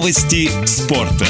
Новости спорта.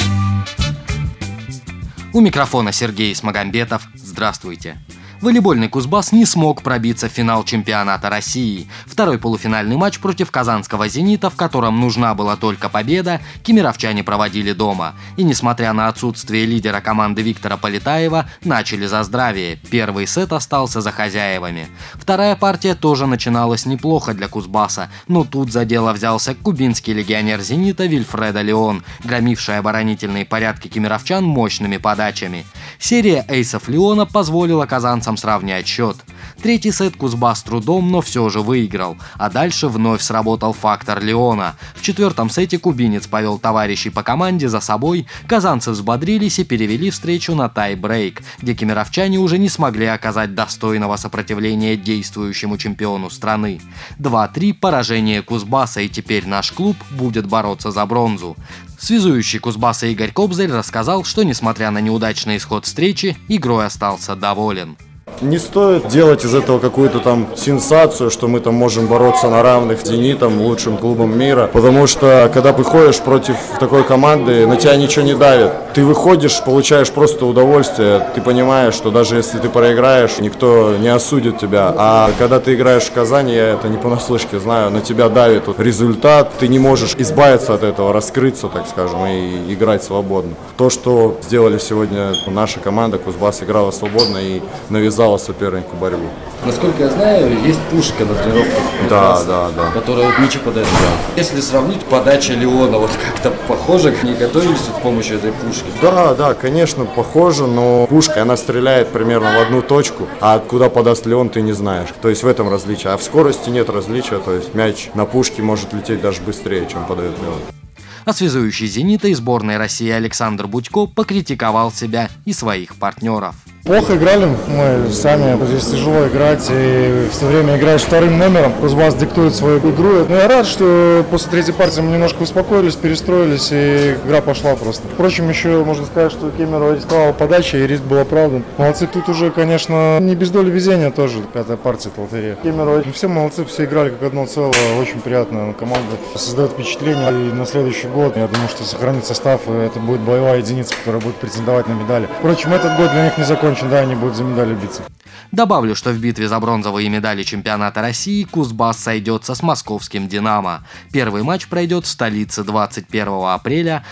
У микрофона Сергей Смагамбетов. Здравствуйте. Волейбольный Кузбасс не смог пробиться в финал чемпионата России. Второй полуфинальный матч против казанского «Зенита», в котором нужна была только победа, кемеровчане проводили дома. И несмотря на отсутствие лидера команды Виктора Полетаева, начали за здравие. Первый сет остался за хозяевами. Вторая партия тоже начиналась неплохо для Кузбасса, но тут за дело взялся кубинский легионер «Зенита» Вильфредо Леон, громивший оборонительные порядки кемеровчан мощными подачами. Серия эйсов Леона позволила казанцам сравнять счет. Третий сет Кузбасс трудом, но все же выиграл, а дальше вновь сработал фактор Леона. В четвертом сете кубинец повел товарищей по команде за собой, казанцы взбодрились и перевели встречу на тай-брейк, где кемеровчане уже не смогли оказать достойного сопротивления действующему чемпиону страны. 2-3 поражение Кузбасса, и теперь наш клуб будет бороться за бронзу. Связующий Кузбасса Игорь Кобзарь рассказал, что несмотря на неудачный исход встречи, игрой остался доволен. Не стоит делать из этого какую-то там сенсацию, что мы там можем бороться на равных с «Зенитом», лучшим клубом мира. Потому что, когда выходишь против такой команды, на тебя ничего не давит. Ты выходишь, получаешь просто удовольствие. Ты понимаешь, что даже если ты проиграешь, никто не осудит тебя. А когда ты играешь в Казани, я это не понаслышке знаю, на тебя давит результат. Ты не можешь избавиться от этого, раскрыться, так скажем, и играть свободно. То, что сделали сегодня наша команда, Кузбасс играла свободно и навязала сопернику борьбу. Насколько я знаю, есть пушка на тренировках, да. которая вот мячи подает. Да. Если сравнить подача Леона, вот как-то похоже, не готовились с помощью этой пушки? Да, конечно, похоже, но пушка, она стреляет примерно в одну точку, а куда подаст Леон, ты не знаешь. То есть в этом различие. А в скорости нет различия, то есть мяч на пушке может лететь даже быстрее, чем подает Леон. А связующий «Зенита» и сборной России Александр Будько покритиковал себя и своих партнеров. Плохо играли мы сами, здесь тяжело играть, и все время играешь вторым номером, Кузбасс диктует свою игру. Но я рад, что после третьей партии мы немножко успокоились, перестроились, и игра пошла просто. Впрочем, еще можно сказать, что Кемерово рисковал подача, и риск был оправдан. Молодцы, тут уже, конечно, не без доли везения тоже, пятая партия лотерея. Кемерово, все молодцы, все играли как одно целое, очень приятно, команда создает впечатление, и на следующий год, я думаю, что сохранит состав, и это будет боевая единица, которая будет претендовать на медали. Впрочем, этот год для них не закончен. Да, они будут за медали биться. Добавлю, что в битве за бронзовые медали чемпионата России Кузбасс сойдется с московским «Динамо». Первый матч пройдет в столице 21 апреля,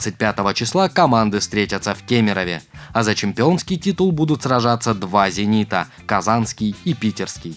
25 числа команды встретятся в Кемерове. А за чемпионский титул будут сражаться два «Зенита» – казанский и питерский.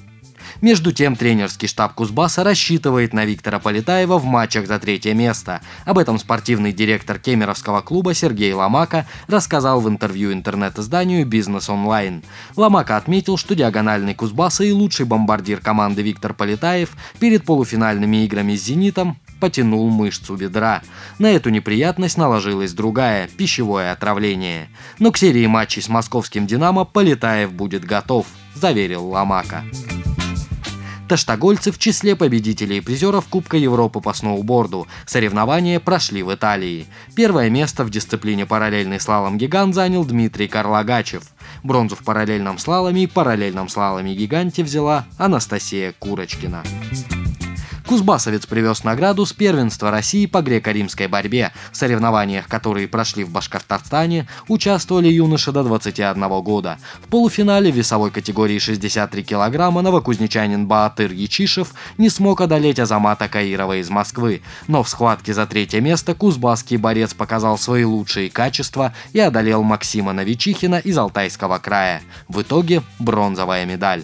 Между тем, тренерский штаб Кузбасса рассчитывает на Виктора Полетаева в матчах за третье место. Об этом спортивный директор кемеровского клуба Сергей Ломака рассказал в интервью интернет-изданию «Бизнес Онлайн». Ломака отметил, что диагональный Кузбасса и лучший бомбардир команды Виктор Полетаев перед полуфинальными играми с «Зенитом» потянул мышцу бедра. На эту неприятность наложилась другая – пищевое отравление. Но к серии матчей с московским «Динамо» Полетаев будет готов, заверил Ломака. Таштагольцы в числе победителей и призеров Кубка Европы по сноуборду. Соревнования прошли в Италии. Первое место в дисциплине параллельный слалом-гигант занял Дмитрий Карлагачев. Бронзу в параллельном слаломе и параллельном слаломе-гиганте взяла Анастасия Курочкина. Кузбассовец привез награду с первенства России по греко-римской борьбе. В соревнованиях, которые прошли в Башкортостане, участвовали юноши до 21 года. В полуфинале в весовой категории 63 килограмма новокузнечанин Баатыр Ячишев не смог одолеть Азамата Каирова из Москвы. Но в схватке за третье место кузбасский борец показал свои лучшие качества и одолел Максима Новичихина из Алтайского края. В итоге бронзовая медаль.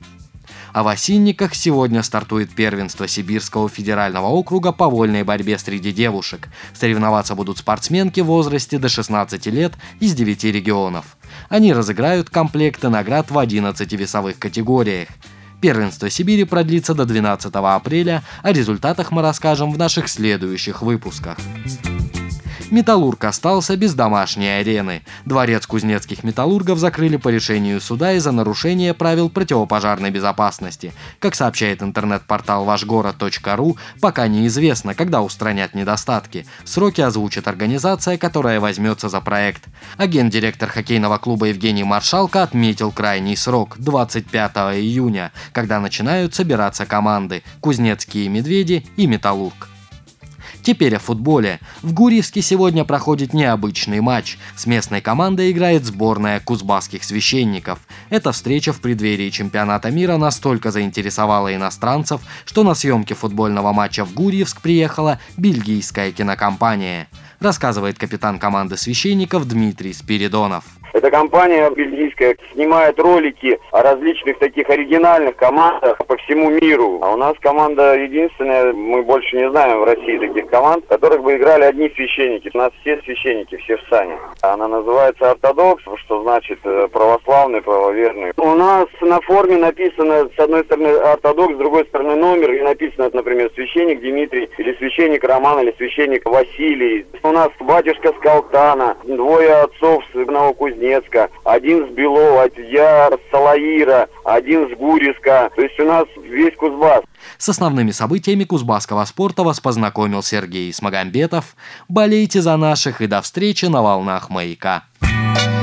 А в Осинниках сегодня стартует первенство Сибирского федерального округа по вольной борьбе среди девушек. Соревноваться будут спортсменки в возрасте до 16 лет из 9 регионов. Они разыграют комплекты наград в 11 весовых категориях. Первенство Сибири продлится до 12 апреля, о результатах мы расскажем в наших следующих выпусках. «Металлург» остался без домашней арены. Дворец кузнецких металлургов закрыли по решению суда из-за нарушения правил противопожарной безопасности. Как сообщает интернет-портал вашгород.ру, пока неизвестно, когда устранят недостатки. Сроки озвучит организация, которая возьмется за проект. Агент-директор хоккейного клуба Евгений Маршалко отметил крайний срок – 25 июня, когда начинают собираться команды «Кузнецкие медведи» и «Металлург». Теперь о футболе. В Гурьевске сегодня проходит необычный матч. С местной командой играет сборная кузбасских священников. Эта встреча в преддверии чемпионата мира настолько заинтересовала иностранцев, что на съемки футбольного матча в Гурьевск приехала бельгийская кинокомпания. Рассказывает капитан команды священников Дмитрий Спиридонов. Эта компания бельгийская снимает ролики о различных таких оригинальных командах по всему миру. А у нас команда единственная, мы больше не знаем в России таких команд, в которых бы играли одни священники. У нас все священники, все в сане. Она называется «Ортодокс», что значит православный, правоверный. У нас на форме написано с одной стороны «Ортодокс», с другой стороны номер, и написано, например, священник Дмитрий, или священник Роман, или священник Василий. У нас батюшка с Калтана, двое отцов с Новокузнецка, один с Белова, я с Салаира, один с Гурьевска. То есть у нас весь Кузбасс. С основными событиями кузбасского спорта вас познакомил Сергей Смагамбетов. Болейте за наших и до встречи на волнах Маяка.